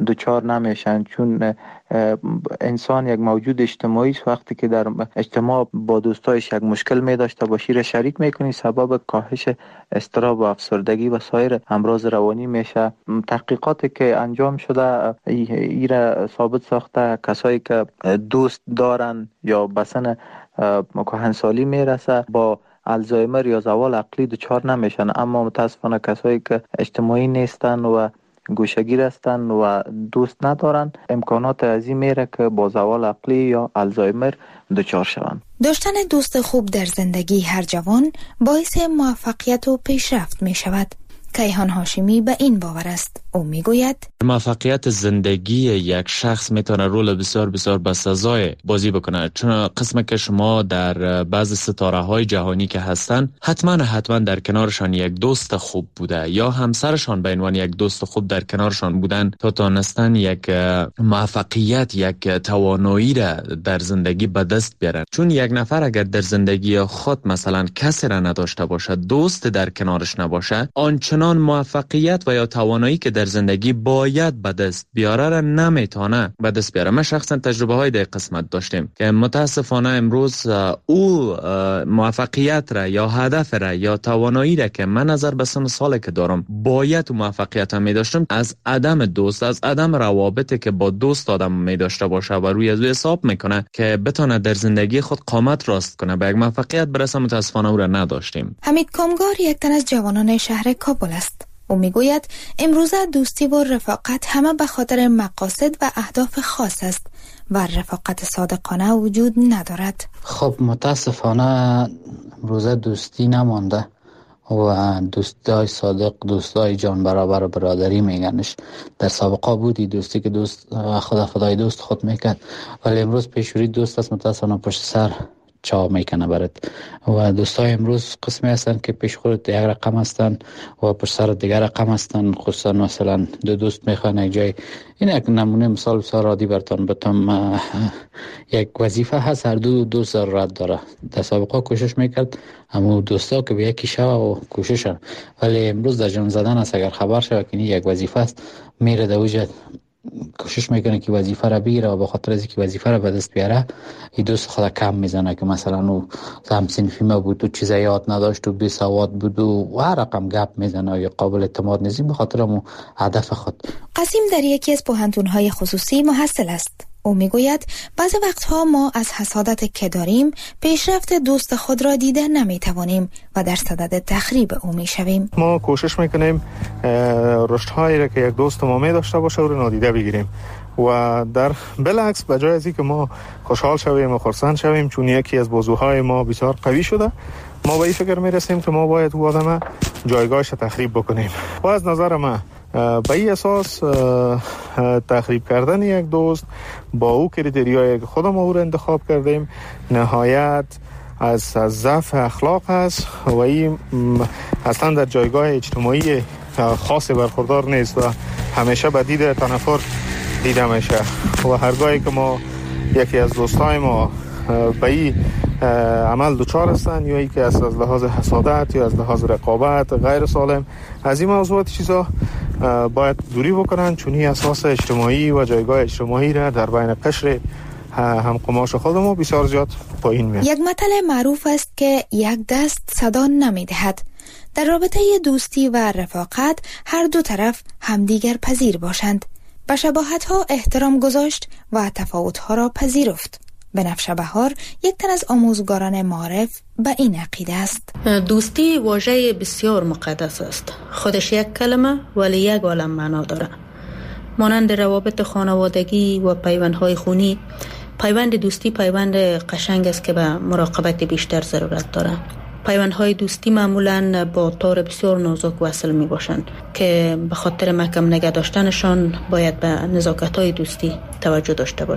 دچار نمیشن، چون انسان یک موجود اجتماعی است. وقتی که در اجتماع با دوستایش یک مشکل می داشته باشی را شریک میکنی، سبب کاهش اضطراب و افسردگی و سایر امراض روانی میشه. تحقیقاتی که انجام شده ایره ثابت ساخته کسایی که دوست دارن یا بسن کهنسالی میرسه با الزایمر یا زوال عقلی دچار نمیشن، اما متاسفانه کسایی که اجتماعی نیستن و گوشگیر هستن و دوست ندارن امکانات عظیم میره که با زوال عقلی یا الزایمر دچار شوند. داشتن دوست خوب در زندگی هر جوان باعث موفقیت و پیشرفت می شود. کیهان هاشمی به این باور است. او میگوید موفقیت زندگی یک شخص میتونه رول بسیار بسیار بسزای بازی بکنه، چون قسمت که شما در بعض ستاره های جهانی که هستن حتما در کنارشان یک دوست خوب بوده یا همسرشان به عنوان یک دوست خوب در کنارشان بودن تا تونستن یک موفقیت، یک توانایی را در زندگی به دست بیارن. چون یک نفر اگر در زندگی خود مثلا کسی را نداشته باشه، دوست در کنارش نباشه، آنچنان موفقیت و یا توانایی که در زندگی باید به دست بیاره را نمیتونه به دست بیاره. ما شخصا تجربه های در قسمت داشتیم که متاسفانه امروز او موفقیت را یا هدف را یا توانایی را که من نظر به سن سالی که دارم باید موفقیت هم می داشتم، از عدم دوست، از عدم روابطی که با دوست آدم می داشته باشه و روی از حساب میکنه که بتونه در زندگی خود قامت راست کنه به یک موفقیت برسه، متاسفانه او را نداشتیم. حمید کامگار یک تن از جوانان شهر کابل است. او میگوید امروزه دوستی و رفاقت همه به خاطر مقاصد و اهداف خاص است و رفاقت صادقانه وجود ندارد. خب متاسفانه امروزه دوستی نمانده و دوستای صادق، دوستای جان برابر و برادری میگنش. در سابقه بودی دوستی که دوست خدای دوست خود میکرد، ولی امروز پیشوری دوست است متاسفانه پشت سر چا میکنه برات. و دوستای امروز قسمی هستن که پیش خودت یک رقم هستن و پشت سر دیگر رقم هستن. خصوصا مثلا دو دوست میخوان یک جای، این یک نمونه مثال بسیار عادی براتون بتم. یک وظیفه هست، هر دو دوست ضرورت داره. در سابقه کوشش میکرد اما دوستا که به یکی شو و کوششن، ولی امروز در جان زدن است. اگر خبر شود که یک وظیفه است، میره در وجه کوشش میکنه که وظیفه را بگیره و به خاطر از اینکه وظیفه را به دست بیاره این دوست خود کم میزنه که مثلا او هم صنفی ما بود و چیزا یاد نداشت و بی سواد بود و هر رقم گپ میزنه یا قابل اعتماد نیست به خاطر مو هدف خود. قاسم در یکی از پوهنتون‌های خصوصی محصل است. او میگوید بعضی وقتها ما از حسادت که داریم پیشرفت دوست خود را دیده نمیتوانیم و در صدد تخریب او میشویم. ما کوشش میکنیم رشدهایی را که یک دوست ما می داشته باشه رو نادیده بگیریم و در بالعکس به جای از اینکه ما خوشحال شویم و خرسند شویم چون یکی از بازوهای ما بسیار قوی شده، ما به این فکر میرسیم که ما باید او آدم جایگاهش تخریب بکنیم. و از نظر من به این اساس تخریب کردن یک دوست با او کریتریایی که خودم او را انتخاب کردیم نهایت از ضعف اخلاق است و این اصلا در جایگاه اجتماعی خاصی برخوردار نیست و همیشه به دید تنفر دیده میشه. و هرگاهی که ما یکی از دوستای ما به این عمل دچار هستن یا ای که از لحاظ حسادت یا از لحاظ رقابت غیر سالم، از این موضوعات چیزا باید دوری بکنن، چون این اساس اجتماعی و جایگاه اجتماعی را در بین قشر هم قماش خودمون بسیار زیاد پایین میاد. یک مثل معروف است که یک دست صدا نمیدهد. در رابطه دوستی و رفاقت هر دو طرف همدیگر پذیر باشند، به شباهت‌ها احترام گذاشت و تفاوت‌ها را پذیرفت. بنفشه بهار یک تن از آموزگاران معارف به این عقیده است. دوستی واژه بسیار مقدس است. خودش یک کلمه ولی یک عالم معنا داره. مانند روابط خانوادگی و پیوندهای خونی، پیوند دوستی پیوند قشنگ است که به مراقبت بیشتر ضرورت داره. پیوندهای دوستی معمولاً با تار بسیار نازک وصل می باشند که به خاطر محکم نگه داشتنشان باید به نزاکت‌های دوستی توجه داشته باشیم.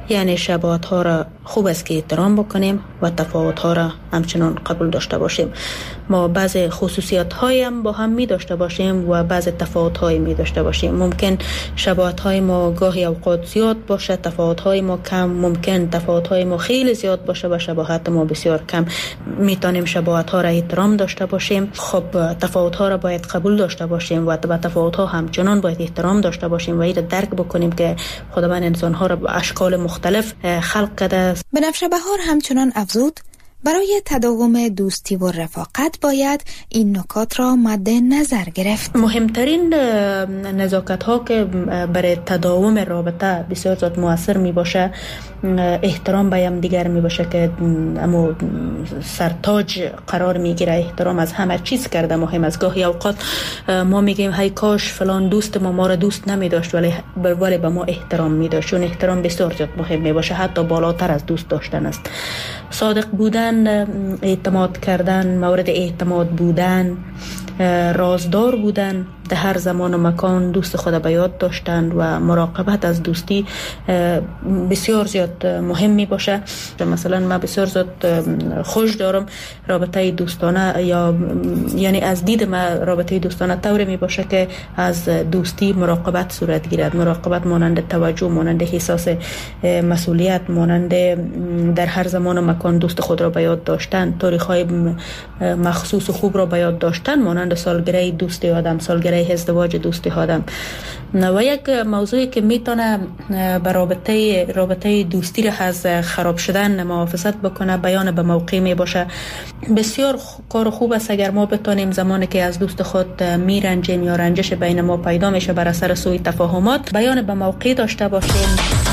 یعنی شباهت ها را خوب است که احترام بکنیم و تفاوت ها را همچنان قبول داشته باشیم. ما بعض خصوصیات های هم با هم می داشته باشیم و بعض تفاوت های می داشته باشیم. ممکن شباهت های ما گاهی اوقات زیاد باشه، تفاوت های ما کم. ممکن تفاوت های ما خیلی زیاد باشه و شباهت ما بسیار کم. میتونیم شباهت ها را احترام داشته باشیم. خب تفاوت ها را باید قبول داشته باشیم و به تفاوت ها همچنان باید احترام داشته باشیم و این درک بکنیم که خداوند انسان ها را به اشکال مختلف خلق کرده است. بنفشه بهار همچنان افزود برای تداوم دوستی و رفاقت باید این نکات را مد نظر گرفت. مهمترین نزاکت ها که برای تداوم رابطه بسیار زیاد مؤثر می باشه احترام به هم دیگر می باشه که اما سرتاج قرار می گیره. احترام از همه چیز کرده مهم است. گاهی اوقات ما میگیم های کاش فلان دوست ما را دوست نمی داشت ولی به ما احترام می داشت. چون احترام بسیار زیاد مهم می باشه، حتی بالاتر از دوست داشتن است. صادق بودن، اعتماد کردن، مورد اعتماد بودن، رازدار بودن، در هر زمان و مکان دوست خود به یاد داشتن و مراقبت از دوستی بسیار زیاد مهم می باشه. مثلا من بسیار زیاد خوش دارم رابطه دوستانه یعنی از دید من رابطه دوستانه طوری می باشه که از دوستی مراقبت صورت گیرد. مراقبت مانند توجه، مانند احساس مسئولیت، مانند در هر زمان و مکان دوست خود را به یاد داشتن، تاریخ‌های مخصوص و خوب را به یاد داشتن، مانند سالگره دوستی آدم، سالگره ازدواج دوستی آدم. و یک موضوعی که میتونه به رابطه دوستی را از خراب شدن محافظت بکنه بیان به موقع می باشه. بسیار کار خوب است اگر ما بتونیم زمانی که از دوست خود میرنجیم یا رنجش بین ما پیدا میشه بر اثر سوء تفاهمات بیان به موقع داشته باشیم.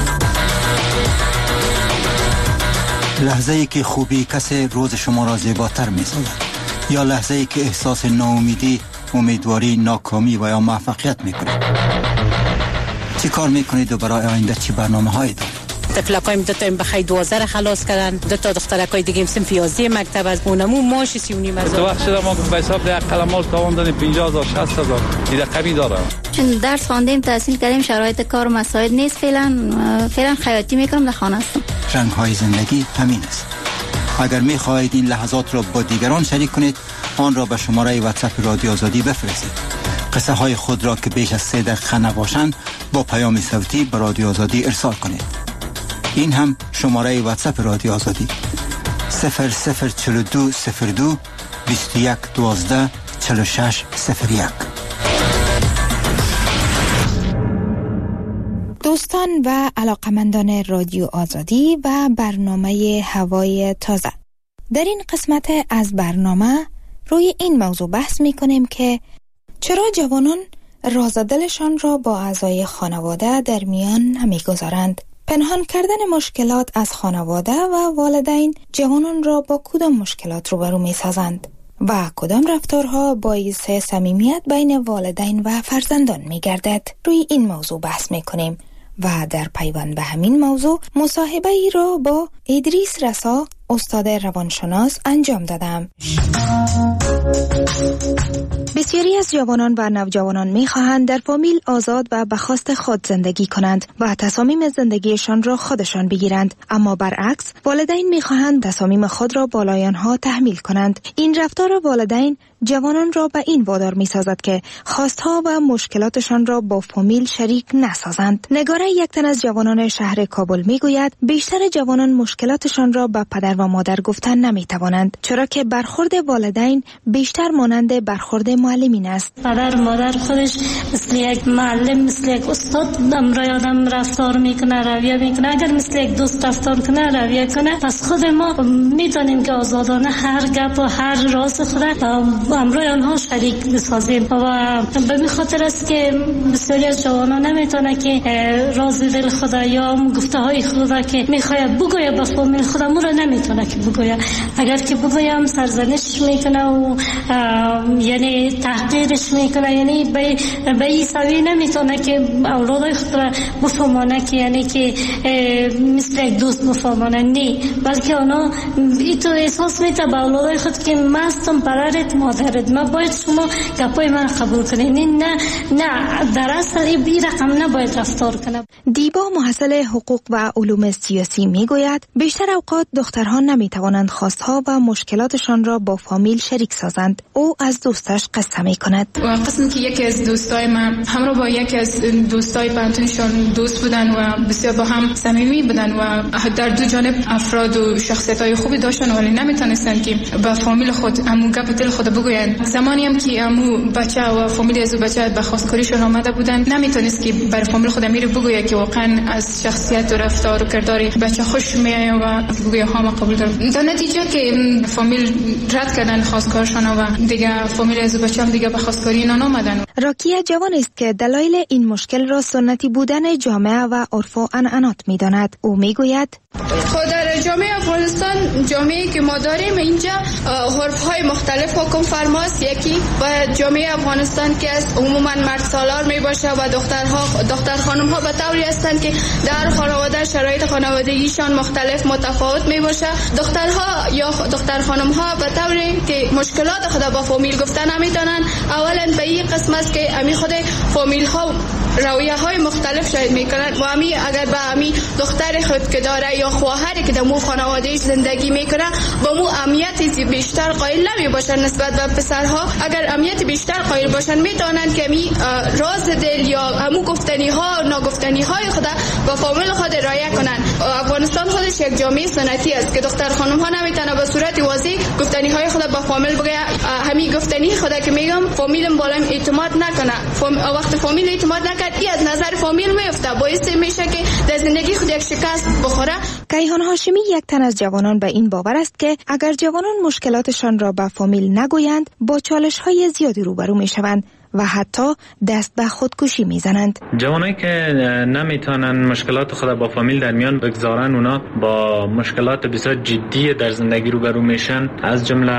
لحظه‌ای که خوبی کسی روز شما را زیباتر می‌سازد یا لحظه‌ای که احساس ناامیدی، امیدواری، ناکامی و یا موفقیت می‌کنید. چی کار می‌کنید و برای آینده چی برنامه‌هایی دارید؟ طفلکایم دو تا بخیر 12 خلاص کردن، دو تا دخترکای دیگه سنف 11 مکتب از اونمو ماش 39 از تو وقت شده ما به حساب ده قلمال تاوان دادیم 50000 60000 دیگه کمی داره. چون درس خواندیم تحصیل کردیم شرایط کار و مساعد نیست. فعلا خیاطی میکنم در خانه هستم. رنگ‌های زندگی همین است. اگر می‌خواهید این لحظات را با دیگران شریک کنید آن را به شماره واتساپ رادیو آزادی بفرستید. قصه های خود را که بیش از 3 دقیقه نباشند با پیام صوتی به رادیو آزادی ارسال کنید. این هم شماره واتساپ رادیو آزادی 004202 21 12 46 01. دوستان و علاقمندان رادیو آزادی و برنامه هوای تازه، در این قسمت از برنامه روی این موضوع بحث می کنیم که چرا جوانان راز دلشان را با اعضای خانواده در میان نمی گذارند. پنهان کردن مشکلات از خانواده و والدین جوانان را با کدام مشکلات روبرو می سازند و کدام رفتارها باعث صمیمیت بین والدین و فرزندان می گردد. روی این موضوع بحث می کنیم و در پیوند به همین موضوع مصاحبه ای را با ادریس رسا استاد روانشناس انجام دادم. بسیاری از جوانان و نوجوانان می‌خواهند در فامیل آزاد و به خواست خود زندگی کنند و تصامیم زندگیشان را خودشان بگیرند، اما برعکس والدین می‌خواهند تصامیم خود را بالای آنها تحمیل کنند. این رفتار والدین جوانان را به این وادار می‌سازد که خواستها و مشکلاتشان را با فامیل شریک نسازند. نگاره یک تن از جوانان شهر کابل می‌گوید بیشتر جوانان مشکلاتشان را به پدر و مادر گفتن نمی‌توانند، چرا که برخورد والدین بیشتر مانند برخورد معلمین است. پدر و مادر خودش مثل یک معلم، مثل یک استاد امرای آدم رفتار میکنه، رویه میکنه. اگر مثل یک دوست رفتار کنه، رویه کنه، پس خود ما میتونیم که آزادانه هر گپ و هر راز خود با امرای آنها شریک بسازیم. و به این خاطر است که بسیاری از جوانان نمیتونه که راز دل خود یا گفته های خود که میخواد بگویه به فامیل خود مو را نمیتونه نمیتونه که بگوید. اگر که بگویم سرزنش میکنه و یعنی تحقیرش میکنه، یعنی به این سوی نمیتونه که اولادای خود را بفهمانه که یعنی که مثل یک دوست بفهمانه، نه، بلکه اونا ایتو احساس میته به اولادای خود که مستم پدرت مادرت، ما باید شما گپای من قبول کنین. نه در اصل این رقم نباید رفتار کنه. دیبا محصل حقوق و علوم سیاسی میگوید بیشتر اوقات دخترها نمیتوانند خواستها و مشکلاتشان را با فامیل شریک سازند. او از دوستش قصه میکند. قسم که یکی از دوستای من همراه با یکی از دوستای پانتونشون دوست بودن و بسیار با هم صمیمی بودن و در دو جانب افراد و شخصیت‌های خوبی داشتن، ولی نمیتونستن که با فامیل خود امو گپ دل خود بگویند. زمانی هم که امو بچه و فامیل از بچه به خواستگاریشون آمده بودن، نمیتونست که بر فامیل خود امیر بگوید که واقعا از شخصیت و رفتار و کردار بچه خوش میاد و بگوید ها ما قبول دارم. در نتیجه که فامیل رد کردن خواستگارشون و دیگه فامیل از بچه هم دیگه به خواستگاری اینا نامدن. راکیه جوان است که دلایل این مشکل را سنتی بودن جامعه و عرف و عنعنات می‌داند. او میگوید خود در جامعه افغانستان، جامعه‌ای که ما داریم اینجا عرف‌های مختلف حکم فرماست. یکی و جامعه افغانستان که از عموما مرد سالار میباشه و دختر خانم‌ها به طوری هستند که در خانواده شرایط خانوادگیشان مختلف متفاوت میباشه. دخترها یا دختر خانم‌ها به طوری که مشکلات خود با فامیل گفتن نمیتونن. اولا به این قسم است که امی خود فامیل‌ها رویه‌های مختلف شاید میکنن و امی اگر به امی دختر خود که داره یا خواهری که در مو خانوادهش زندگی میکنه با مو اهمیتی بیشتر قائل نمیباشن نسبت به پسرها. اگر اهمیت بیشتر قائل باشن میتونن که می راز دل یا همو گفتنی ها ناگفتنی های خود با فامیل خود رعایت کنن. افغانستان خودش یک جامعه سنتی است که دختر خانم ها نمیتونه به صورت واضح گفتنی های خود با فامیل بگه. همین گفتنی خود که میگم فامیلم بالام اعتماد نکنه. وقت فامیل اعتماد نکرد ای از نظر فامیل میفته، باعث میشه که در زندگی خود یک شکست بخوره. کیهان هاشمی یک تن از جوانان به این باور است که اگر جوانان مشکلاتشان را به فامیل نگویند با چالش‌های زیادی روبرو میشوند و حتی دست به خودکشی میزنند. جوانایی که نمیتونن مشکلات خود با فامیل در میان بگذارن، اونا با مشکلات بسیار جدی در زندگی روبرو میشن، از جمله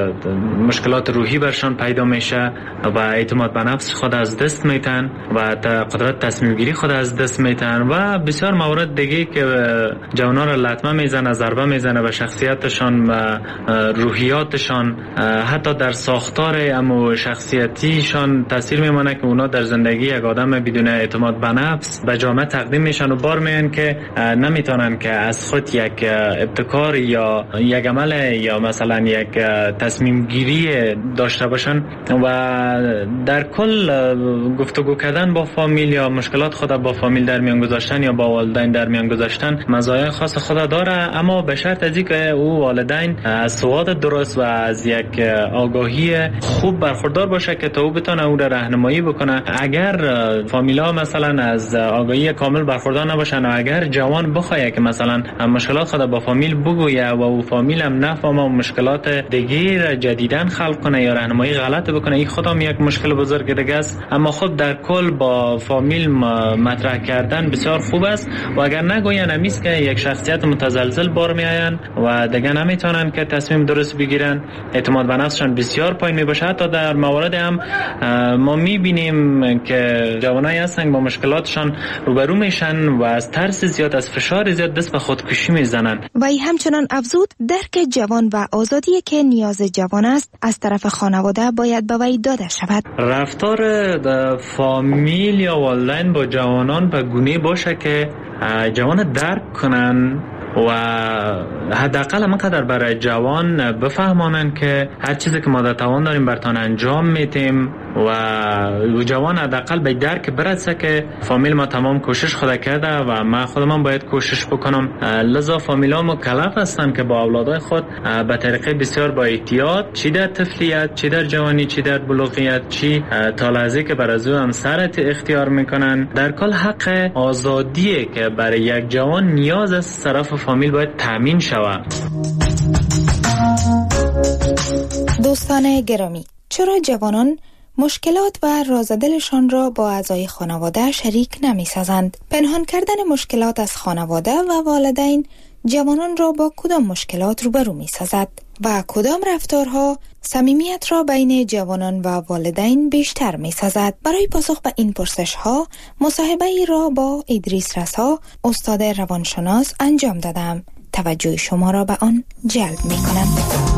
مشکلات روحی برشان پیدا میشه و اعتماد به نفس خود از دست میتن و قدرت تصمیم گیری خود از دست میتن و بسیار موارد دیگه که جوانا را لطمه میزنه، ضربه میزنه به شخصیتشان و روحیاتشان، حتی در ساختار امو شخصیتیشان تاثیر میمونه که اونا در زندگی یک آدم بدون اعتماد به نفس به جامعه تقدیم میشن و بار میان که نمیتونن که از خود یک ابتکار یا یک عمل یا مثلا یک تصمیم گیری داشته باشن و در کل گفتگو کردن با فامیل یا مشکلات خود با فامیل در میان گذاشتن یا با والدین در میان گذاشتن مزایای خاص خود داره، اما به شرط از اینکه او والدین از سواد درست و از یک آگاهی خوب برخوردار باشه که تا او بتونه او را راهنمایی بکنه. اگر فامیلا مثلا از آگاهی کامل برخوردار نباشن و اگر جوان بخواد که مثلا مشکلات خود با فامیل بگویه و او فامیل هم نفهمه و مشکلات دیگه جدیدن خلق کنه یا راهنمایی غلط بکنه، این خودم یک مشکل بزرگ دیگه است. اما خب در کل با فامیل مطرح کردن بسیار خوب است و اگر نگوین همیست که یک شخصیت متزلزل بار میآین و دیگه نمیتونن که تصمیم درست بگیرن، اعتماد به نفسشان بسیار پایین میباشه. حتی در موارد هم ما میبینیم که جوانایی هستن با مشکلاتشان روبرو میشن و از ترس زیاد، از فشار زیاد دست به خودکشی میزنن. و همچنان افزود درک جوان و آزادی که نیاز جوان است از طرف خانواده باید به وی داده شود. رفتار فامیل یا والدین با جوانان به گونه باشه که جوان درک کنن و حداقل همانقدر برای جوان بفهمانن که هر چیزی که ما در توان داریم برتان انجام میتیم و جوان حداقل به درک برسه که فامیل ما تمام کوشش خود کرده و من خودم باید کوشش بکنم. لذا فامیلا مکلف هستن که با اولادای خود به طریقه بسیار با احتیاط، چی در طفلیت، چی در جوانی، چی در بلوغیت، چی تا لحظه که بر از او هم سرت اختیار میکنن، در کل حق آزادیه که برای یک جوان نیاز از طرف فامیل باید تامین شود. دوستان گرامی، چرا جوانان مشکلات و رازدلشان را با اعضای خانواده شریک نمی سازند؟ پنهان کردن مشکلات از خانواده و والدین جوانان را با کدام مشکلات روبرو می سازد و کدام رفتارها صمیمیت را بین جوانان و والدین بیشتر می سازد؟ برای پاسخ به این پرسش ها مصاحبه ای را با ادریس رسا، استاد روانشناس انجام دادم. توجه شما را به آن جلب می کنم.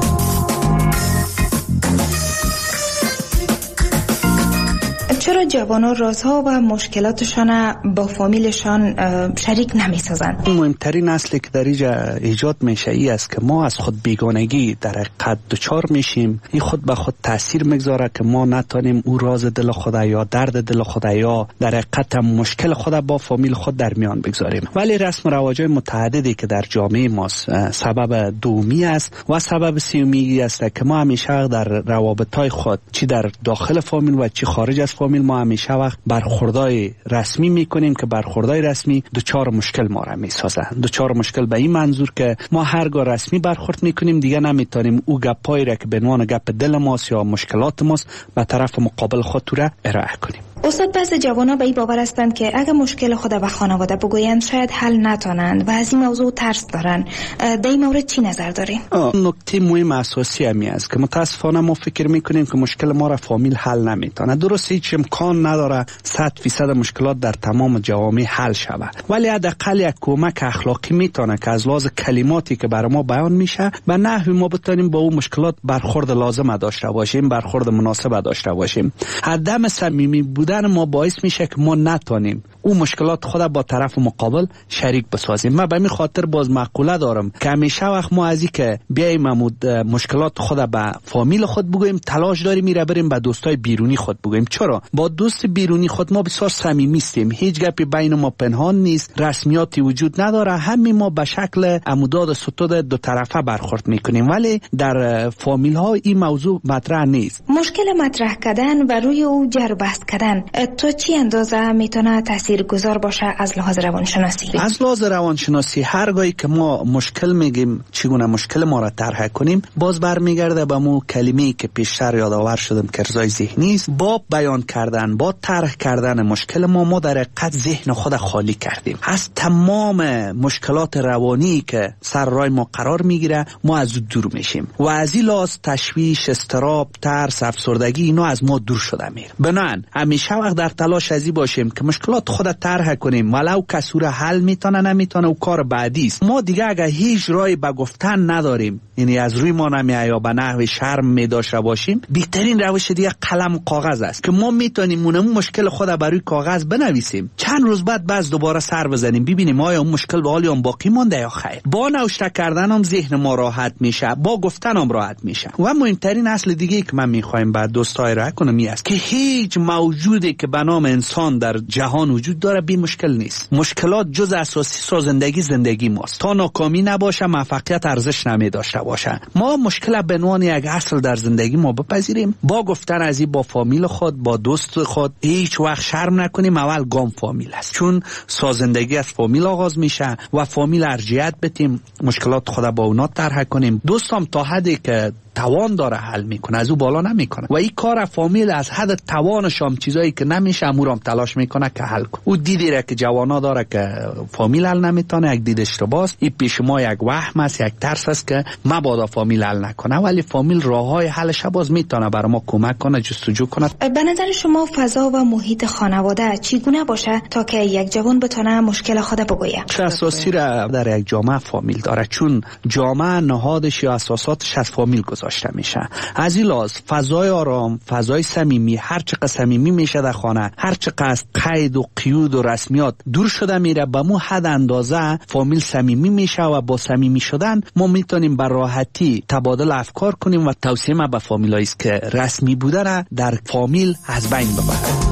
چرا جوانان رازها و مشکلاتشان با فامیلشان شریک نمی سازند؟ مهمترین اصلی که در اینجا ایجاد میشه ای است که ما از خود بیگانگی در حقیقت دچار میشیم. این خود به خود تاثیر میگذاره که ما نتونیم او راز دل خود یا درد دل خود یا در حقیقت مشکل خود با فامیل خود در میان بگذاریم. ولی رسم و رواج‌های متعددی که در جامعه ما سبب دومی است و سبب سومی است که ما همیشه در روابط‌های خود چی در داخل فامیل و چی خارج از فامیل ما همیشه وقت برخوردای رسمی میکنیم که برخوردای رسمی دچار مشکل ما را میسازه. دچار مشکل به این منظور که ما هرگاه رسمی برخورد میکنیم دیگه نمیتونیم او گپایی را که به عنوان گپ دل ماست یا مشکلات ماست به طرف مقابل خود را ارائه کنیم. استاد، بعضی جوانان به این باور هستند که اگر مشکل خود به خانواده بگویند شاید حل نتونند و از این موضوع ترس دارن. در این مورد چی نظر دارین؟ نکته مهم اساسی همی است که متاسفانه ما فکر میکنیم که مشکل ما را فامیل حل نمیتونه. درسته هیچ امکان نداره 100% مشکلات در تمام جوامع حل شود، ولی حداقل یک کمک اخلاقی میتونه که از لحاظ کلماتی که برای ما بیان میشه به نحوی ما بتونیم با اون مشکلات برخورد لازم داشته باشیم، برخورد مناسب داشته باشیم. عدم صمیمی بودن ما باعث میشه که ما نتونیم اون مشکلات خود با طرف مقابل شریک بسازیم. من به این خاطر باز مقوله دارم که همیشه وقت ما از این که بیایم مشکلات خود به فامیل خود بگوییم تلاش داریم میره بریم به دوستای بیرونی خود بگوییم. چرا؟ با دوست بیرونی خود ما بسیار صمیمی هستیم، هیچ گپی بین ما پنهان نیست، رسمیاتی وجود نداره، همین ما به شکل عموداد ستود دو طرفه برخورد میکنیم. ولی در فامیل ها این موضوع مطرح نیست. مشکل مطرح کردن و روی او جر بحث کردن تا چی اندازه میتونه تاثیرگذار باشه از لحاظ روانشناسی؟ از لحاظ روانشناسی هرگاهی که ما مشکل میگیم چگونه مشکل ما را طرح کنیم باز برمیگرده به مو کلمه‌ای که پیشتر یادآور شدم که ارضای ذهنی است. با بیان کردن، با طرح کردن مشکل ما در حقیقت ذهن خود خالی کردیم از تمام مشکلات روانی که سر راه ما قرار میگیره. ما از دور میشیم و از این لحاظ تشویش، اضطراب، ترس، افسردگی اینا از ما دور شده میره. بنابراین همیشه وقت در تلاش ازی باشیم که مشکلات خود طرح کنیم، ولو کسور حل میتونه نمیتونه و کار بعدی است. ما دیگه اگه هیچ راهی به گفتن نداریم، یعنی از روی ما نمیاد یا به نحو شرم میداشته باشیم، بهترین روش دیگه قلم و کاغذ است که ما میتونیم اون مشکل خود بر روی کاغذ بنویسیم، چند روز بعد باز دوباره سر بزنیم ببینیم آیا اون مشکل به حال اون باقی مونده یا خیر. با نوشته کردن هم ذهن ما راحت میشه، با گفتن هم راحت میشه. و مهمترین اصل دیگه که من میخوایم بعد دوستای را کنم است که هیچ موجودی که به نام انسان در جهان وجود داره بی مشکل نیست. مشکلات جز اساسی سازندگی زندگی ماست. تا ناکامی نباشه موفقیت ارزش نمی داشته باشه. ما مشکل به عنوان یک اصل در زندگی ما بپذیریم، با گفتن از این با فامیل خود، با دوست خود هیچ وقت شرم نکنیم. اول گام فامیل است، چون سازندگی از فامیل آغاز میشه و فامیل ارجحیت بدیم، مشکلات خود با اونا طرح کنیم. دوستم تا حدی که توان داره حل میکنه، از او بالا نمیکنه و این کار فامیل از حد توانش هم چیزایی که نمیشه امورم تلاش میکنه که حل کنه. او دیدی را که جوانا داره که فامیل حل نمیتونه، یک دید اشتباهه. این پیش ما یک وهم است، یک ترس است که مبادا فامیل حل نکنه، ولی فامیل راههای حلش باز میتونه برای ما کمک کنه، جستجو کنه. به نظر شما فضا و محیط خانواده چگونه باشه تا که یک جوان بتونه مشکل خود بگویه؟ چه اساسی را در یک جامعه فامیل داره، چون جامعه نهادش یا اساساتش از فامیل گذاشته میشه. از این لحاظ فضای آرام، فضای صمیمی، هر چقدر صمیمی میشه در خانه، هر چقدر قید و قیود و رسمیات دور شده میره، به مو حد اندازه فامیل صمیمی میشه و با صمیمی شدن ما میتونیم به راحتی تبادل افکار کنیم و توصیه ما به فامیلایی است که رسمی بودن در فامیل از بین ببرن.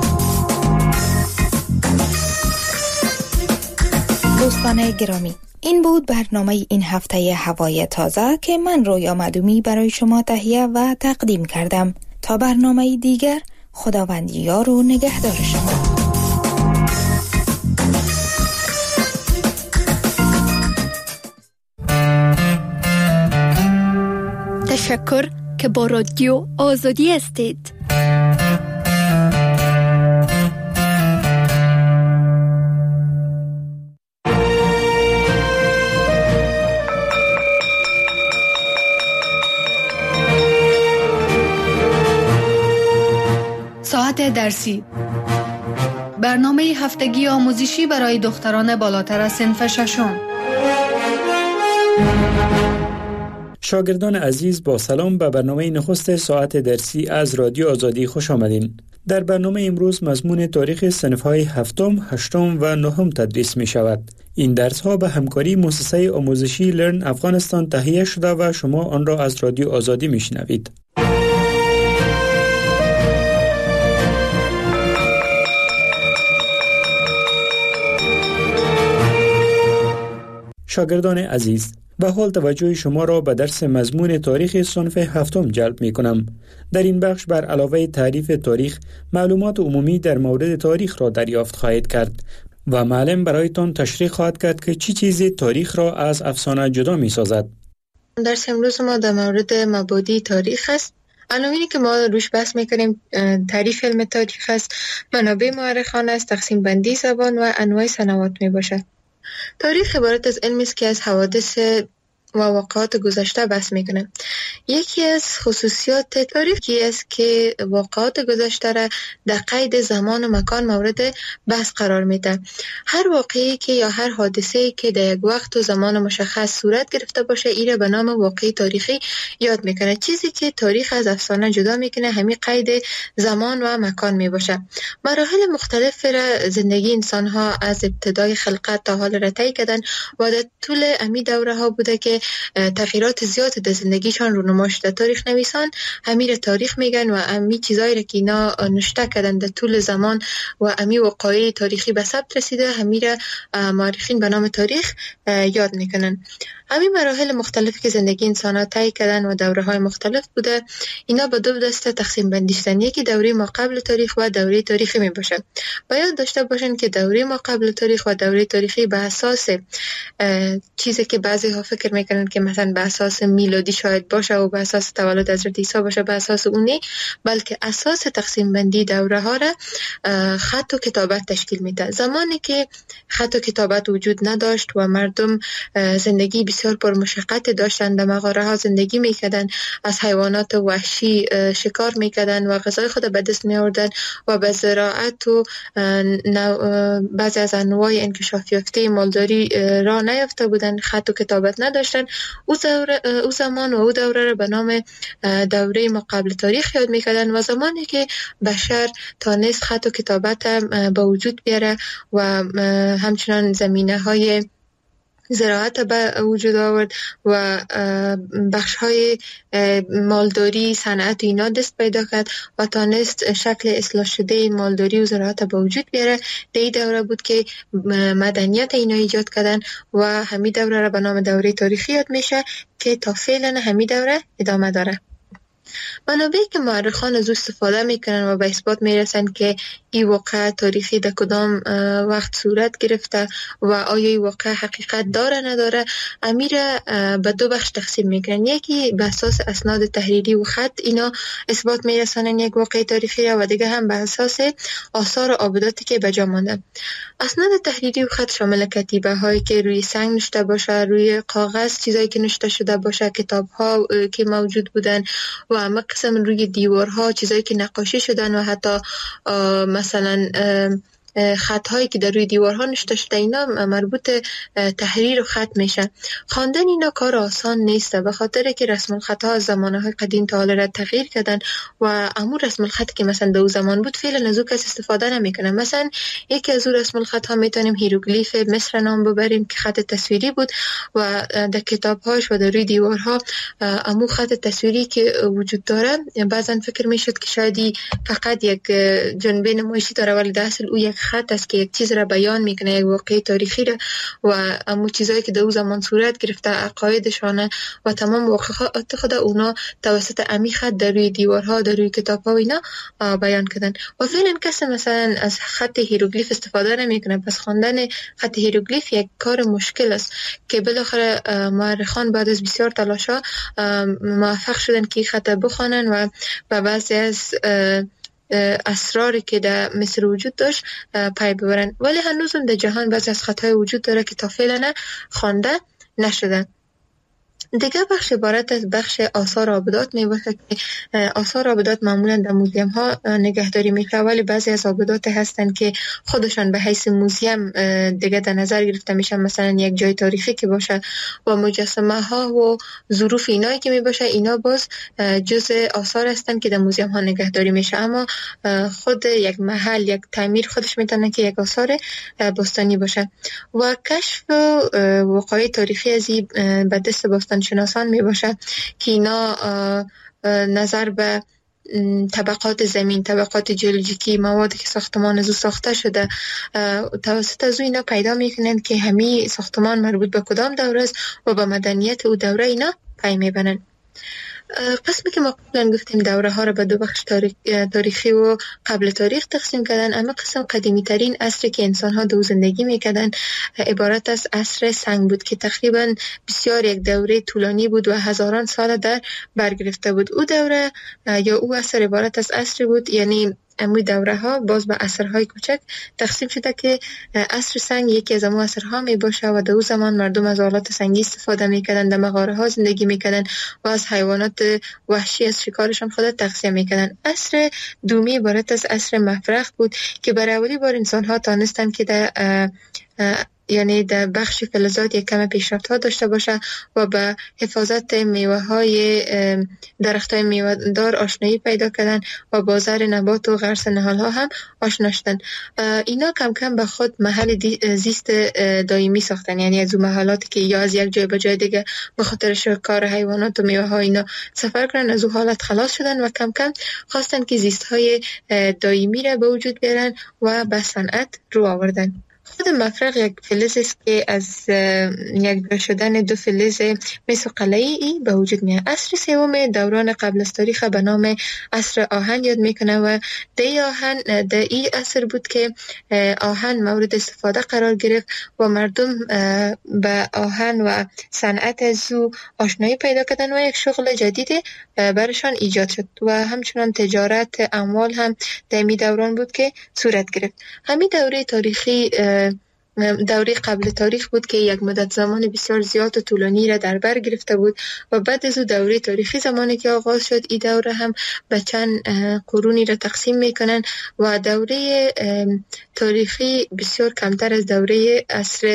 دوستان گرامی، این بود برنامه این هفته هوای تازه که من رویا مدومی برای شما تهیه و تقدیم کردم. تا برنامه دیگر، خداوند یار و نگهدار شما. تشکر که با رادیو آزادی هستید. ساعت درسی، برنامه هفتگی آموزشی برای دختران بالاتر از صنف ششم. شاگردان عزیز، با سلام به برنامه نخست ساعت درسی از رادیو آزادی خوش آمدین. در برنامه امروز مضمون تاریخ صنف‌های هفتم، هشتم و نهم تدریس می شود. این درس‌ها به همکاری مؤسسه آموزشی لرن افغانستان تهیه شده و شما آن را از رادیو آزادی می شنوید. شاگردان عزیز، به حال توجه شما را به درس مضمون تاریخ صنف هفتم جلب می کنم. در این بخش بر علاوه تعریف تاریخ، معلومات عمومی در مورد تاریخ را دریافت خواهید کرد و معلم برایتان تشریح خواهد کرد که چی چیزی تاریخ را از افسانه جدا می سازد. درس امروز ما در مورد مبادی تاریخ است. عناوینی که ما روش بحث میکنیم تعریف علم تاریخ است، منابع مورخانه است، تقسیم بندی زبان و انواع سنوات می باشد. تاریخ عبارت از علمی است که از حوادث و واقعات گذشته بحث میکنه. یکی از خصوصیات تاریخی است که واقعات گذشته را در قید زمان و مکان مورد بحث قرار میده. هر واقعی که یا هر حادثه‌ای که در یک وقت و زمان مشخص صورت گرفته باشه، این به نام واقعی تاریخی یاد میکنه. چیزی که تاریخ از افسانه جدا میکنه همین قید زمان و مکان میباشه. مراحل مختلف را زندگی انسان ها از ابتدای خلقت تا حال را طی کردن و در طول امی دوره ها بوده که تغییرات زیاد در زندگیشان رونما شده. تاریخ نویسان همین را تاریخ میگن و امی چیزایی را که اینا نوشته کردن در طول زمان و امی وقایع تاریخی به ثبت رسیده، همین را مورخین به نام تاریخ یاد میکنن. همین مراحل مختلفی که زندگی انسان ها طی کردن و دوره های مختلف بوده، اینا به دو دسته تقسیم بندی شدن. یکی دوره ما قبل تاریخ و دوره تاریخی می باشه. باید داشته باشن که دوره ما قبل تاریخ و دوره تاریخی به اساس چیزی که بعضی ها فکر میکنن که مثلا به اساس میلادی شاید باشه و به اساس تولد حضرت عیسی باشه، به اساس اونی، بلکه اساس تقسیم بندی دوره ها را خط و کتابت تشکیل میده. زمانی که خط و کتابت وجود نداشت و مردم زندگی بسیار پر مشقت داشتن، در مغاره ها زندگی میکردن، از حیوانات وحشی شکار میکردن و غذای خود به دست میآوردن و به زراعت و بعضی از انواع انکشاف یافته مالداری راه نیافته بودن، خط و کتابت نداشتن. او زمان و او دوره را به نام دوره ما قبل تاریخ یاد میکردن و زمانی که بشر تانست خط و کتابت به وجود بیاره و همچنان زمینه های زراعت به وجود آورد و بخش های مالداری، صنعت اینا دست پیدا کرد و تانست شکل اصلاح شده مالداری و زراعت به وجود بیاره. در این دوره بود که مدنیت اینا ایجاد کردن و همین دوره را به نام دوره تاریخی یاد میشه که تا فعلا همین دوره ادامه داره. منابعی که مورخان از استفاده میکنن و به اثبات میرسن که این واقعه تاریخی در کدام وقت صورت گرفته و آیا این واقعه حقیقت داره نداره، امیره به دو بخش تقسیم میکنن. یکی به اساس اسناد تحریری و خط اینا اثبات میرسنن یک واقعه تاریخی را، و دیگه هم به اساس آثار و عابداتی که به جا مانده. اسناد تحریری و خط شامل کتیبه هایی که روی سنگ نوشته باشه، روی کاغذ چیزایی که نوشته شده باشه، کتاب ها که موجود بودن و اما قسم روی دیوارها چیزایی که نقاشی شدن و حتی مثلا خطهایی که در روی دیوارها نوشته شده، اینا مربوط تحریر و خط میشه. خواندن اینا کار آسان نیست، به خاطر که رسم الخطها از زمانهای قدیم تا حال را تغییر کردن و امور رسم الخط که مثلا در اون زمان بود فعلا از او کس استفاده نمیکنه. مثلا یکی از اون رسم الخطها میتونیم هیروگلیف مصر نام ببریم که خط تصویری بود و در کتابهاش و در روی دیوارها امور خط تصویری که وجود داره بعضا فکر میشد که شاید فقط یک جنبه نمایشی داره، ولی در اصل او یک خط است که یک چیز را بیان میکنه، یک واقعه تاریخی را و امو چیزایی که در اون زمان صورت گرفته، عقایدشانه و تمام واقعات خود اونا توسط امی خط در روی دیوارها، در روی کتابها و اینا بیان کردن. و فعلا کسی مثلا از خط هیروگلیف استفاده نمیکنه، پس خواندن خط هیروگلیف یک کار مشکل است که بالاخره مورخان بعد از بسیار تلاش‌ها موفق شدن که خط بخوانن و به بعضی از اسراری که در مصر وجود داشت پی ببرن. ولی هنوز در جهان بعضی از خطای وجود داره که تا فعلا خوانده نشدن. دیگه بخش عبارت از بخش آثار آبدات می باشه که آثار آبدات معمولا در موزیم ها نگهداری میشه، ولی بعضی از آبدات هستن که خودشان به حیث موزیم دیگه در نظر گرفته میشن، مثلا یک جای تاریخی که باشه و مجسمه ها و ظروف اینایی که می باشه، اینا باز جزء آثار هستن که در موزیم ها نگهداری میشه. اما خود یک محل، یک تعمیر خودش میتونه که یک آثار باستانی باشه. و کشف وقایع تاریخی از این به دست باستان شناسان می باشه که اینا نظر به طبقات زمین، طبقات جیولوژیکی، موادی که ساختمان از او ساخته شده، توسط از او اینا پیدا میکنند که همین ساختمان مربوط به کدام دوره است و به مدنیت او دوره اینا پی میبرند. قسمی که ما قبلا گفتیم دوره ها را به دو بخش تاریخی و قبل تاریخ تقسیم کردن. اما قسم قدیمی ترین عصری که انسان ها دو زندگی میکردن عبارت از عصر سنگ بود که تقریبا بسیار یک دوره طولانی بود و هزاران سال در برگرفته بود. او دوره یا او عصر عبارت از عصری بود، یعنی امی دوره ها باز به عصرهای کوچک تقسیم شده که عصر سنگ یکی از امو عصرها می باشه و در او زمان مردم از آلات سنگی استفاده میکردن، در مغاره ها زندگی میکردن و از حیوانات وحشی از شکارشان خود تغذیه میکردن. عصر دومی عبارت از عصر مفرخ بود که برای اولی بار انسان ها تانستن که در یعنی در بخش فلزات یک کم پیشرفت ها داشته باشه و به حفاظت میوه های درخت های میوه دار آشنایی پیدا کردن و بازار نبات و غرس نهال ها هم آشنا شدن. اینا کم کم به خود محل زیست دائمی ساختن، یعنی از اون محلاتی که یا از یک جای به جای دیگه به خاطر شکار حیوانات و میوه ها اینا سفر کردن، از اون حالت خلاص شدن و کم کم خواستن که زیست های دائمی را به وجود بیارن و به صنعت رو آوردن. خود مفرق یک فلز است که از یک جدا شدن دو فلز مسوقله‌ای به وجود میاد. عصر سوم دوران قبل از تاریخ به نام عصر آهن یاد میکنه و در این عصر بود که آهن مورد استفاده قرار گرفت و مردم به آهن و صنعت از او آشنایی پیدا کردن و یک شغل جدید برشان ایجاد شد و همچنان تجارت اموال هم در این دوران بود که صورت گرفت. همین دوره تاریخی دوره قبل تاریخ بود که یک مدت زمان بسیار زیاد و طولانی را در بر گرفته بود و بعد از او دوره تاریخی زمانی که آغاز شد، این دوره هم به چند قرونی را تقسیم میکنن و دوره تاریخی بسیار کمتر از دوره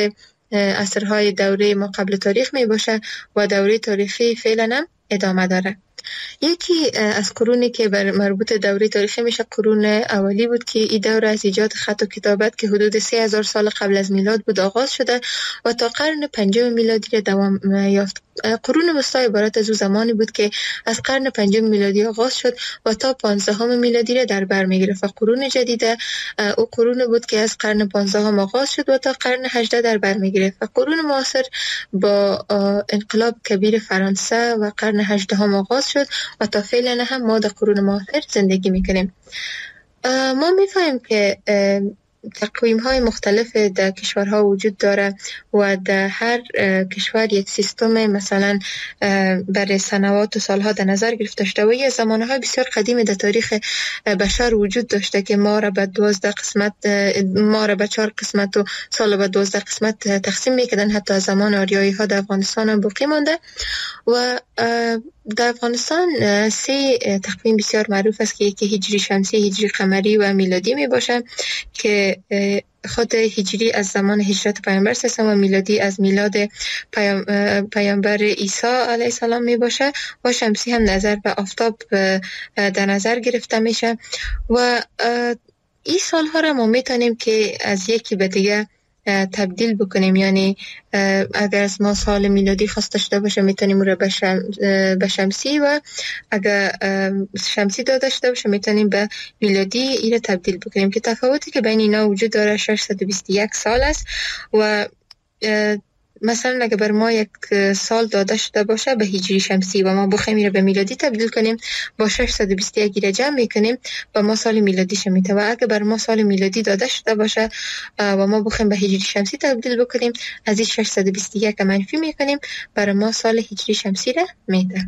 عصرهای دوره ما قبل تاریخ می باشه و دوره تاریخی فعلا هم ادامه داره. یکی از قرونی که مربوط دوره تاریخی میشه قرون اولی بود که این دوره از ایجاد خط و کتابت که حدود 3000 سال قبل از میلاد بود آغاز شده و تا قرن 5 میلادی را دوام یافت. قرون وسطی عبارت از او زمانی بود که از قرن 5 میلادی آغاز شد و تا 15 میلادی را در بر میگرفت. قرون جدیده او قرون بود که از قرن 15 آغاز شد و تا قرن 18 در بر میگرفت. و قرون معاصر با انقلاب کبیر فرانسه و قرن 18 آغاز شد و تا فعلا هم ما در قرون معاصر زندگی میکنیم. ما میفهمیم که تقویم های مختلف در کشورها وجود داره و در هر کشور یک سیستم مثلا برای سنوات و سالها در نظر گرفته شده و یه زمانهای بسیار قدیمی در تاریخ بشر وجود داشته که ما را به 12 قسمت، ما را به 4 قسمت و سال به 12 قسمت تقسیم میکردن. حتی از زمان آریایی ها در افغانستان هم باقی مانده و در افغانستان 3 تقویم بسیار معروف است که یکی هجری شمسی، هجری قمری و میلادی می باشه که خود هجری از زمان هجرت پیامبر صلی و میلادی از میلاد پیامبر عیسی علیه السلام می باشه و شمسی هم نظر به آفتاب در نظر گرفته میشه و این سالها را ما میتونیم که از یکی به دیگه تبدیل بکنیم، یعنی اگر از ما سال میلادی خواسته شده باشه میتونیم او را به شمسی و اگر شمسی داده شده باشه میتونیم به میلادی این را تبدیل بکنیم که تفاوتی که بین اینا وجود داره 621 سال است و مثلا اگه بر ما یک سال داده شده باشه به هجری شمسی و ما بخوایم این را به میلادی تبدیل کنیم با 621 را جمع میکنیم و ما سال میلادی شمیته و اگه بر ما سال میلادی داده شده باشه و ما بخوایم به هجری شمسی تبدیل بکنیم از این 621 منفی میکنیم برای ما سال هجری شمسی را میده.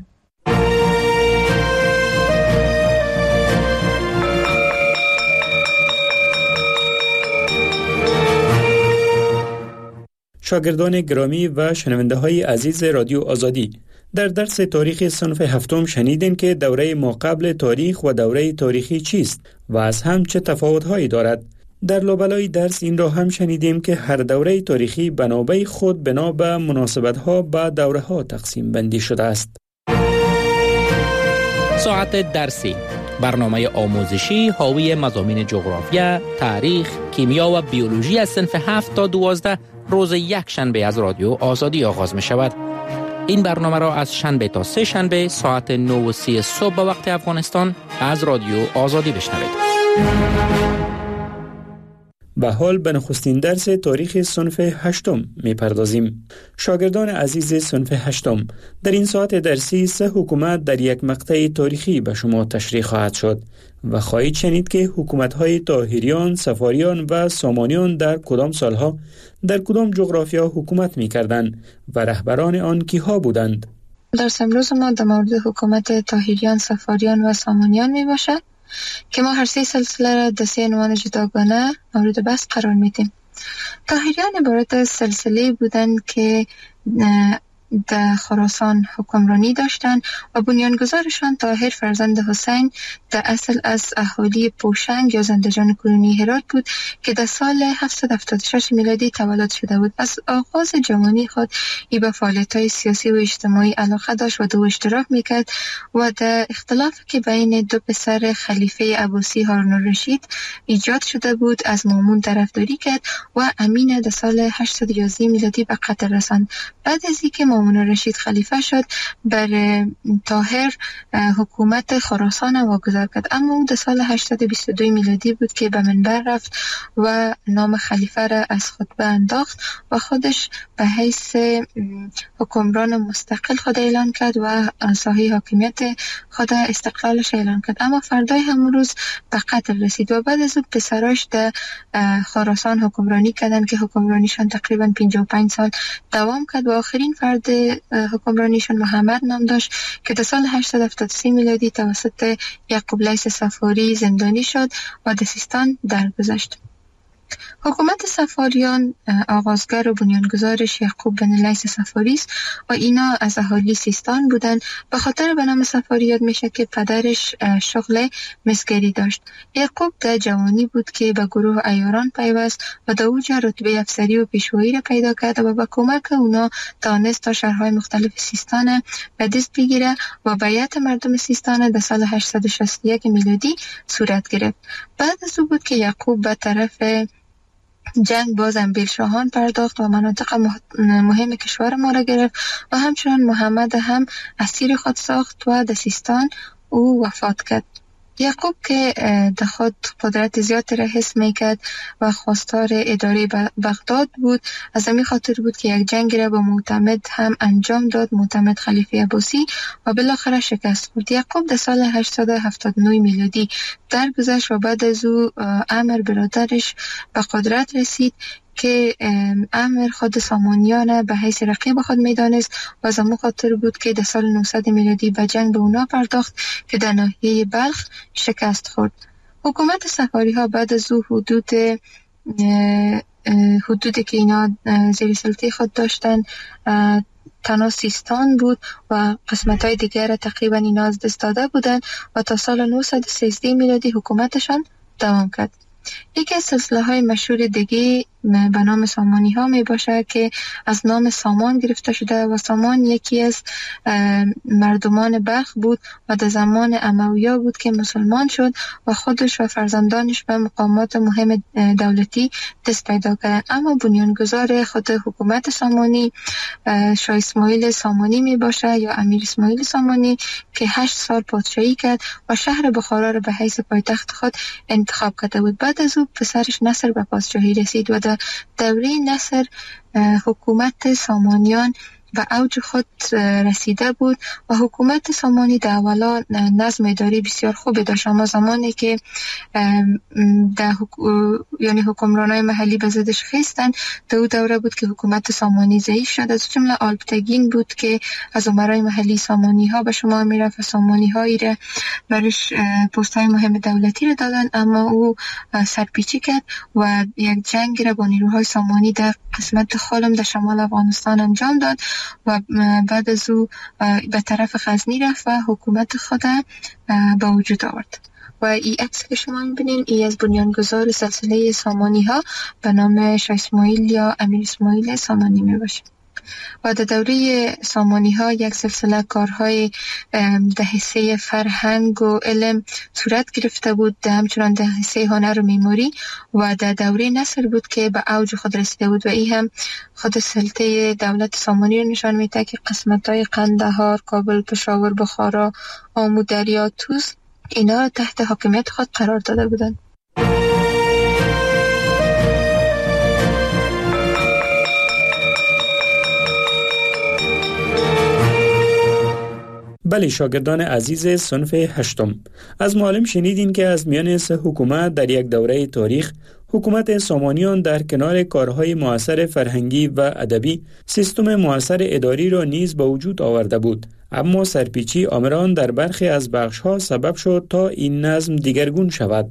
شاگردان گرامی و شنونده های عزیز رادیو آزادی، در درس تاریخ صنف هفتم شنیدیم که دوره ماقبل تاریخ و دوره تاریخی چیست و از هم چه تفاوت‌هایی دارد. در لابلای درس این را هم شنیدیم که هر دوره تاریخی بنابه خود بنا به مناسبت‌ها به دوره‌ها تقسیم بندی شده است. ساعت درسی، برنامه آموزشی حاوی مضامین جغرافیا، تاریخ، کیمیا و بیولوژی از صنف 7 تا 12 روز یک شنبه از رادیو آزادی آغاز می شود. این برنامه را از شنبه تا سه شنبه ساعت 9:30 صبح به وقت افغانستان از رادیو آزادی بشنوید. به حال به نخستین درس تاریخ صنف هشتم می پردازیم. شاگردان عزیز صنف هشتم، در این ساعت درسی 3 حکومت در یک مقطع تاریخی به شما تشریح خواهد شد و خواهید شنید که حکومت‌های طاهریان، صفاریان و سامانیان در کدام سالها در کدام جغرافیا حکومت می‌کردند و رهبران آن کیها بودند. درس امروز ما در مورد حکومت طاهریان، صفاریان و سامانیان می باشد که ما هر 3 سلسله را در 3 عنوان جداگانه مورد بحث قرار میدیم. طاهریان عبارت از سلسله بودند که در خراسان حکمرانی داشتند و بنیانگذارشان طاهر فرزند حسین در اصل از اهالی پوشنگ یا زندجان کنونی هرات بود که در سال 776 میلادی تولد شده بود. از آغاز جوانی خود ای به فعالیت‌های سیاسی و اجتماعی علاقه داشت و دو اشتراک میکرد و در اختلاف که بین دو پسر خلیفه عباسی هارون الرشید ایجاد شده بود از مامون طرفداری کرد و امین در سال 811 میلادی به قتل رساند. بعد از اینکه مامون الرشید خلیفه شد بر طاهر حکومت خراسان واگذار کرد، اما او در سال 822 میلادی بود که به منبر رفت و نام خلیفه را از خطبه انداخت و خودش به حیث حکمران مستقل خود اعلان کرد و ساحه حاکمیت خود استقلالش اعلان کرد، اما فردای همون روز به قتل رسید و بعد از او پسراش در خراسان حکمرانی کردند که حکمرانیشان تقریبا 55 سال دوام کرد و آخرین فرد حکمرانیشان محمد نام داشت که در سال 873 میلادی توسط یعقوب لیث صفاری زندانی شد و در سیستان درگذشت. حکومت صفاریان آغازگر و بنیانگذارش یعقوب بن لیث صفاری است و اینا از اهالی سیستان بودند. به خاطر به نام صفاری یاد میشه که پدرش شغل مسگری داشت. یعقوب در جوانی بود که به گروه عیاران پیوست و در اوج رتبه افسری و پیشوایی را پیدا کرد و با کمک اونا توانست تا شهرهای مختلف سیستان به دست بگیره و بیعت مردم سیستان در سال 861 میلادی صورت گرفت. بعد از او بود که یعقوب به طرف جنگ باز انبیلشاهان پرداخت و مناطق مهم کشور ما را گرفت و همچنان محمد هم اسیر خود ساخت و در سیستان او وفات کرد. یعقوب که در خود قدرت زیادی را حس میکرد و خواستار اداره بغداد بود، از همین خاطر بود که یک جنگ را با معتمد هم انجام داد، معتمد خلیفه عباسی، و بالاخره شکست خورد. یعقوب در سال 879 میلادی درگذشت و بعد از او عمر برادرش به قدرت رسید که امر خود سامانیان به حیث رقیب خود میدانست و از همون خاطر بود که در سال 900 میلادی به جنگ به اونا پرداخت که در ناحیه بلخ شکست خورد. حکومت صفاری ها بعد از او حدودی که اینا زیر سلطه خود داشتن تنها سیستان بود و قسمت های دیگر را تقریبا اینا از دست داده بودن و تا سال 913 میلادی حکومتشان دوام کرد. یکی از سلسله های مشهور دیگه به نام سامانی ها می باشه که از نام سامان گرفته شده و سامان یکی از مردمان بلخ بود و در زمان امویا بود که مسلمان شد و خودش و فرزندانش به مقامات مهم دولتی دست پیدا کردند. اما بنیانگذار خود حکومت سامانی شاه اسماعیل سامانی می باشه یا امیر اسماعیل سامانی که 8 سال پادشاهی کرد و شهر بخارا را به حیث پایتخت خود انتخاب کرده بود. بعد از او پسرش نصر به پادشاهی رسید و در دوره نصر حکومت سامانیان و اوج خود رسیده بود و حکومت سامانی در اولا نظم اداری بسیار خوبی داشت، اما زمانی که یعنی حکمرانای محلی به ضدش خیستن در او دوره بود که حکومت سامانی ضعیف شد. از جمله آلپتگین بود که از امرای محلی سامانی ها به شما میرفت و سامانی هایی را برش پست های مهم دولتی را دادن، اما او سرپیچی کرد و یک جنگ را با نیروهای سامانی در قسمت خالم در شمال افغانستان انجام داد و بعد از او به طرف غزنی رفت و حکومت خود به وجود آورد. و این عکس که شما می‌بینید ای از بنیانگذار سلسله سامانی ها به نام شاه اسماعیل یا امیر اسماعیل سامانی میباشه. و در دوره سامانی ها یک سلسله کارهای در حوزه فرهنگ و علم صورت گرفته بود، همچنان در حوزه هنر و معماری، و در دوره نصر بود که به اوج خود رسیده بود و این هم خود سلطه دولت سامانی رو نشان میده که قسمت‌های قندهار، کابل، پشاور، بخارا، آمو، دریا، توس اینا تحت حاکمیت خود قرار داده بودند. بله شاگردان عزیز صنف هشتم، از معلم شنیدین که از میان سه حکومت در یک دوره تاریخ حکومت سامانیان در کنار کارهای مؤثر فرهنگی و ادبی سیستم مؤثر اداری را نیز به وجود آورده بود، اما سرپیچی آمران در برخی از بخش‌ها سبب شد تا این نظم دیگرگون شود.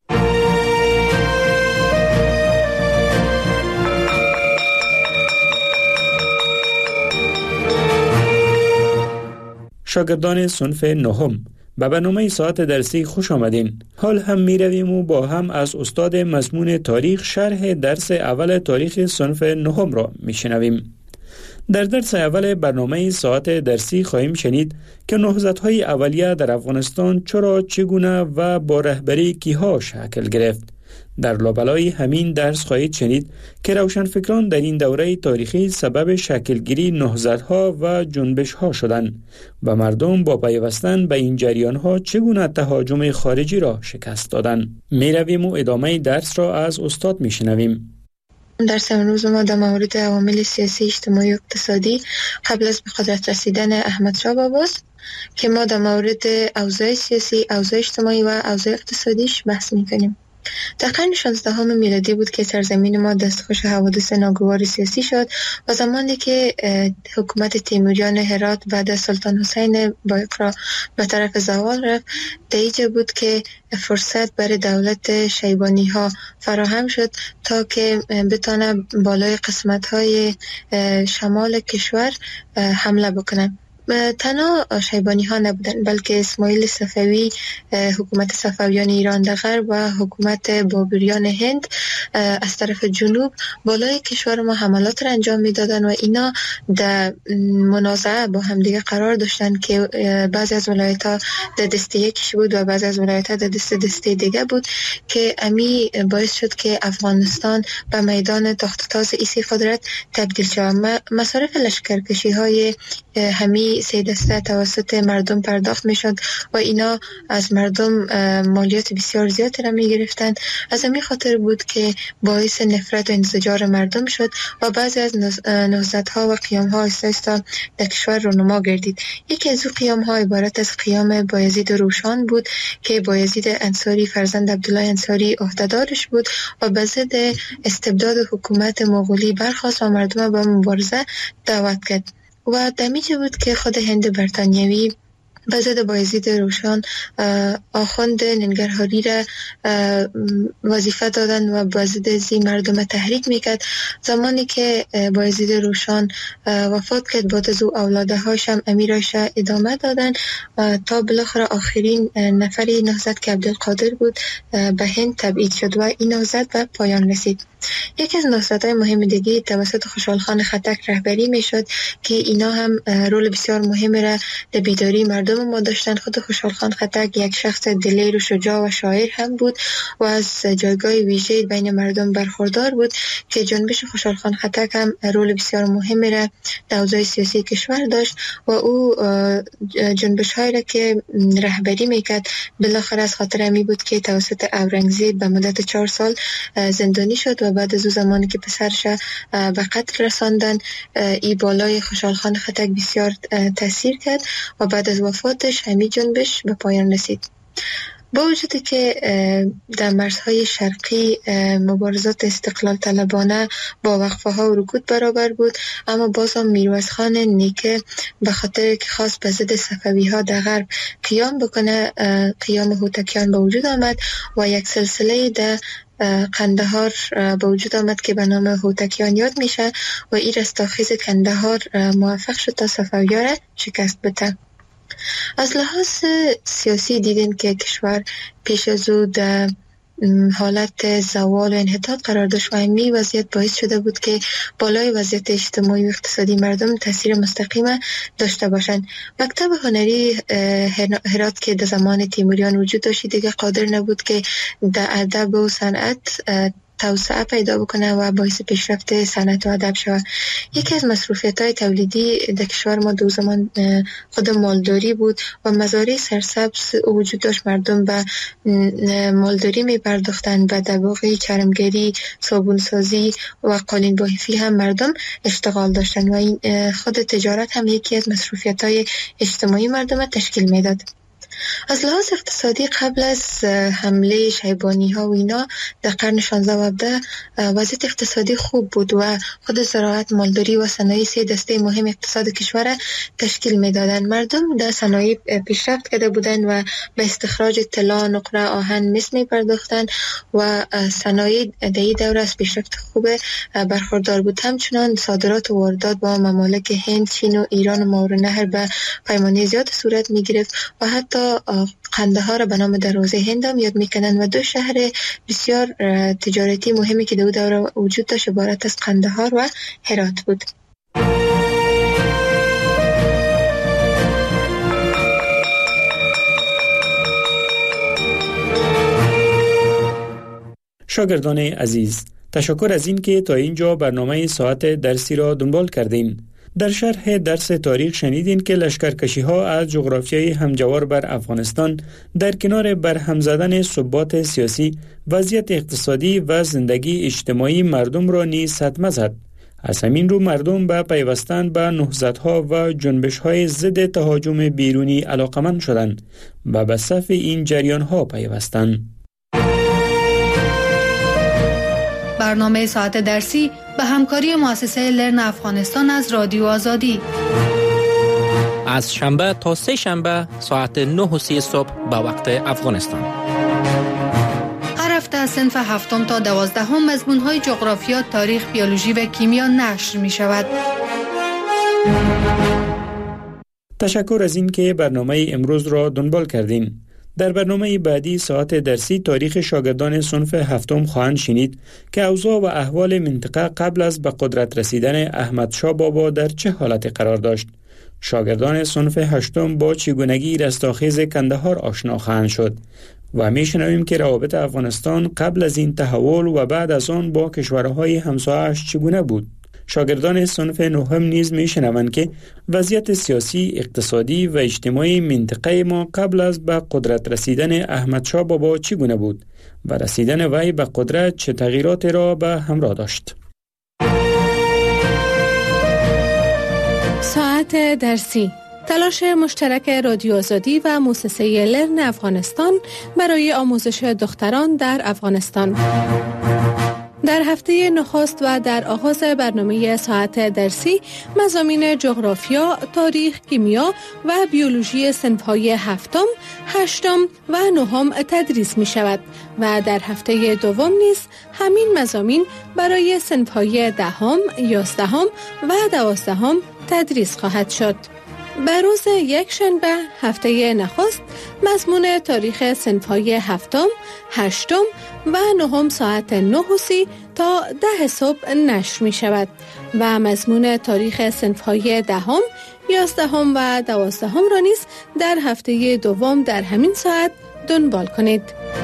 شاگردان صنف نهم، به برنامه ساعت درسی خوش آمدین. حال هم می رویم و با هم از استاد مضمون تاریخ شرح درس اول تاریخ صنف نهم را می شنویم. در درس اول برنامه ساعت درسی خواهیم شنید که نهضت‌های اولیه در افغانستان چرا، چگونه و با رهبری کیها شکل گرفت. در لابلای همین درس خواهید شنید که روشنفکران در این دوره تاریخی سبب شکلگیری نهضت‌ها و جنبش‌ها شدند و مردم با پیوستن به این جریان‌ها چگونه تهاجم خارجی را شکست دادند. می‌رویم و ادامه درس را از استاد می‌شنویم. درس امروز ما در مورد عوامل سیاسی، اجتماعی و اقتصادی قبل از به قدرت رسیدن احمدشاه باباست که ما در مورد اوضاع سیاسی، اوضاع اجتماعی و اوضاع اقتصادیش بحث می‌کنیم. در قرن 16 میلادی بود که سرزمین ما دستخوش حوادث ناگوار سیاسی شد و زمانی که حکومت تیموریان هرات بعد از سلطان حسین بایقرا به طرف زوال رفت، در اینجا بود که فرصت برای دولت شیبانی ها فراهم شد تا که بتونه بالای قسمت های شمال کشور حمله بکنه. تنها شیبانی ها نبودن، بلکه اسماعیل صفوی، حکومت صفویان ایران در غرب و حکومت بابریان هند از طرف جنوب بالای کشور ما حملات را انجام میدادن و اینا در منازعه با همدیگه قرار داشتن که بعضی از ولایت ها در دسته یکیش بود و بعضی از ولایت ها در دسته دیگه بود که امی باعث شد که افغانستان به میدان تخت تاز ایسی قدرت تبدیل شد. مصارف لشکرکشی های همی سه دسته توسط مردم پرداخت می شد و اینا از مردم مالیات بسیار زیاد را می گرفتند. از همین خاطر بود که باعث نفرت و انزجار مردم شد و بعضی از نهضت‌ها و قیام‌ها آهسته در کشور رونما گردید. یکی از این قیام‌ها عبارت از قیام بایزید روشان بود که بایزید انصاری فرزند عبدالله انصاری عهده‌دارش بود و به ضد استبداد حکومت مغولی برخاست و مردم به مبارزه دعوت کرد. و دمیجه بود که خود هند بریتانیایی به ضد بایزید روشان آخوند ننگرهاری را وظیفه دادن و به ضد زی مردم تحریک میکرد. زمانی که بایزید روشان وفات کرد، بعد از او اولاده هاش هم امیراش ادامه دادن تا بالاخره آخرین نفری نهضت که عبدالقادر بود به هند تبعید شد و این نهضت به پایان رسید. یکی از نهضت‌های مهم دیگه توسط خوشحال خان خټک رهبری میشد که اینا هم رول بسیار مهم را در بیداری مردم ما داشتن. خود خوشحال خان خټک یک شخص دلیر و شجاع و شاعر هم بود و از جایگاه ویژه بین مردم برخوردار بود که جنبش خوشحال خان خټک هم رول بسیار مهم را در اوضاع سیاسی کشور داشت و او جنبش‌هایی را که رهبری میکرد بالاخره از خاطر امی بود که توسط اورنگزیب به مدت 4 سال زندانی شد و بعد از او زمانی که پسرش به قتل رساندن، ای بالای خوشحال خان خټک بسیار تاثیر کرد و بعد از وفاتش همین جنبش به پایان رسید. با وجودی که در مرزهای شرقی مبارزات استقلال طلبانه با وقفه ها و رکود برابر بود، اما باز هم میرویس خان نیکه به خاطر که خواست به ضد صفوی ها در غرب قیام بکنه، قیام هوتکیان به وجود آمد و یک سلسله در قندهار به وجود آمد که به نام هوتکیان یاد میشه و این رستاخیز کندهار موفق شد تا صفوی‌ها را شکست بده. از لحاظ سیاسی دیدیم که کشور پیش از او در حالت زوال و انحطاط قرار داشت و همین وضعیت باعث شده بود که بالای وضعیت اجتماعی و اقتصادی مردم تاثیر مستقیم داشته باشند. مکتب هنری هرات که در زمان تیموریان وجود داشت دیگه قادر نبود که در ادب و صنعت توسعه پیدا بکنه و باعث پیشرفت صنعت و ادب شود. یکی از مصروفیت‌های تولیدی در کشور ما دو زمان خود مالداری بود و مزارع سرسبز وجود داشت. مردم به مالداری می پرداختند، به دباغی، چرمگری، صابونسازی و قالین بافی هم مردم اشتغال داشتند و این خود تجارت هم یکی از مصروفیت‌های اجتماعی مردم تشکیل میداد. از لحاظ اقتصادی قبل از حمله شیبانی‌ها و اینا در قرن 16 و 17 وضعیت اقتصادی خوب بود و خود زراعت، مالداری و صنایع سه دسته مهم اقتصاد کشور تشکیل می‌دادند. مردم در صنایع پیشرفت کرده بودند و به استخراج طلا، نقره، آهن، مس می‌پرداختند و صنایع در این دوره از پیشرفت خوب برخوردار بود. همچنان صادرات و واردات با ممالک هند، چین و ایران و ماورالنهر به پیمانه زیاد صورت می‌گرفت و حتی قندهار را به نام دروازه هند هم یاد میکنند و دو شهر بسیار تجارتی مهمی که در دوره وجود داشت عبارت از قندهار و هرات بود. شاگردان عزیز، تشکر از این که تا اینجا برنامه ساعت درسی را دنبال کردین. در شرح درس تاریخ شنیدین که لشکرکشی‌ها از جغرافیای همجوار بر افغانستان در کنار برهم زدن ثبات سیاسی، وضعیت اقتصادی و زندگی اجتماعی مردم را نیز صدمه زد. از همین رو مردم به پیوستن به نهضت‌ها و جنبش‌های ضد تهاجم بیرونی علاقمند شدند و به صف این جریان‌ها پیوستند. برنامه ساعت درسی به همکاری مؤسسه لرن افغانستان از رادیو آزادی از شنبه تا سه شنبه ساعت 9:30 صبح به وقت افغانستان. هر هفته از صنف 7 تا 12 مضمون‌های جغرافیا، تاریخ، بیولوژی و کیمیا نشر می شود. تشکر از این که برنامه امروز را دنبال کردین. در برنامه بعدی ساعت درسی تاریخ شاگردان صنف 7 خواهند شنید که اوضاع و احوال منطقه قبل از به قدرت رسیدن احمد شاه بابا در چه حالتی قرار داشت. شاگردان صنف 8 با چگونگی رستاخیز کندهار آشنا خواهند شد و میشنویم که روابط افغانستان قبل از این تحول و بعد از آن با کشورهای همسایه‌اش چگونه بود. شاگردان صنف 9 نیز میشنوند که وضعیت سیاسی، اقتصادی و اجتماعی منطقه ما قبل از به قدرت رسیدن احمد شاه بابا چگونه بود و رسیدن وی به قدرت چه تغییرات را به همراه داشت. ساعت درسی، تلاش مشترک رادیو آزادی و مؤسسه لرن افغانستان برای آموزش دختران در افغانستان. در هفته نخست و در آغاز برنامه ساعت درسی مضامین جغرافیا، تاریخ، کیمیا و بیولوژی صنف‌های 7، 8 و 9 تدریس می شود و در هفته دوم نیز همین مضامین برای صنف‌های 10، 11 و 12 تدریس خواهد شد. به روز یکشنبه هفته نخست مضمون تاریخ صنف‌های 7، 8 و 9 ساعت 9:30 تا 10 صبح نشر می شود و مضمون تاریخ صنف‌های 10، 11 و 12 را نیز در هفته دوم در همین ساعت دنبال کنید.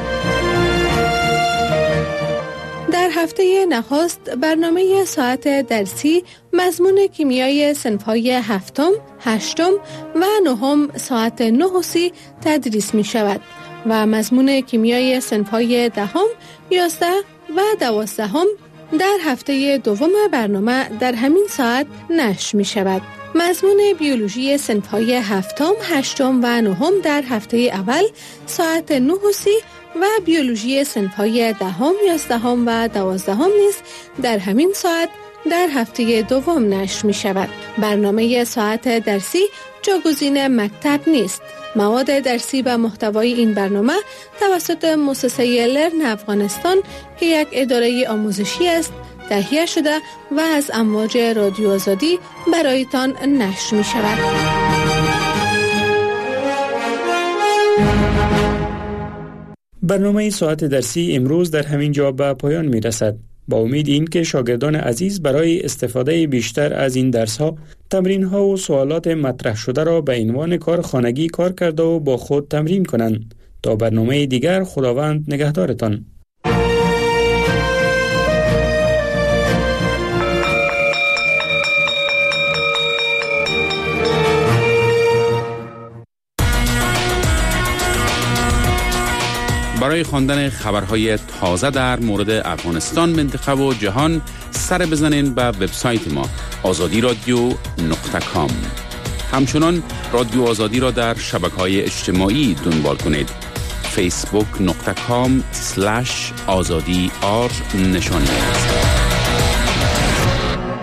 در هفته نخست برنامه ساعت درسی مضمون کیمیای صنف‌های 7، 8 و 9 ساعت 9:30 تدریس می شود و مضمون کیمیای صنف‌های 10، 11 و 12 در هفته دوم برنامه در همین ساعت نشر می شود. مضمون بیولوژی صنف‌های 7، 8 و 9 در هفته اول ساعت 9:30 و بیولوژی صنف‌های 10، 11 و 12 نیز در همین ساعت در هفته دوم نشر می شود. برنامه ساعت درسی جاگزین مکتب نیست. مواد درسی و محتوای این برنامه توسط مؤسسه لرن افغانستان که یک اداره آموزشی است تهیه شده و از امواج رادیو آزادی برایتان نشر می شود. برنامه ساعت درسی امروز در همین جا به پایان می رسد. با امید این که شاگردان عزیز برای استفاده بیشتر از این درس‌ها، تمرین‌ها و سوالات مطرح شده را به عنوان کار خانگی کار کرده و با خود تمرین کنند. تا برنامه دیگر، خداوند نگهدارتان. برای خواندن خبرهای تازه در مورد افغانستان، منطقه و جهان سر بزنین به وبسایت ما azadi.radio.com. همچنان رادیو آزادی را در شبکه‌های اجتماعی دنبال کنید. facebook.com/azadi نشان دهید.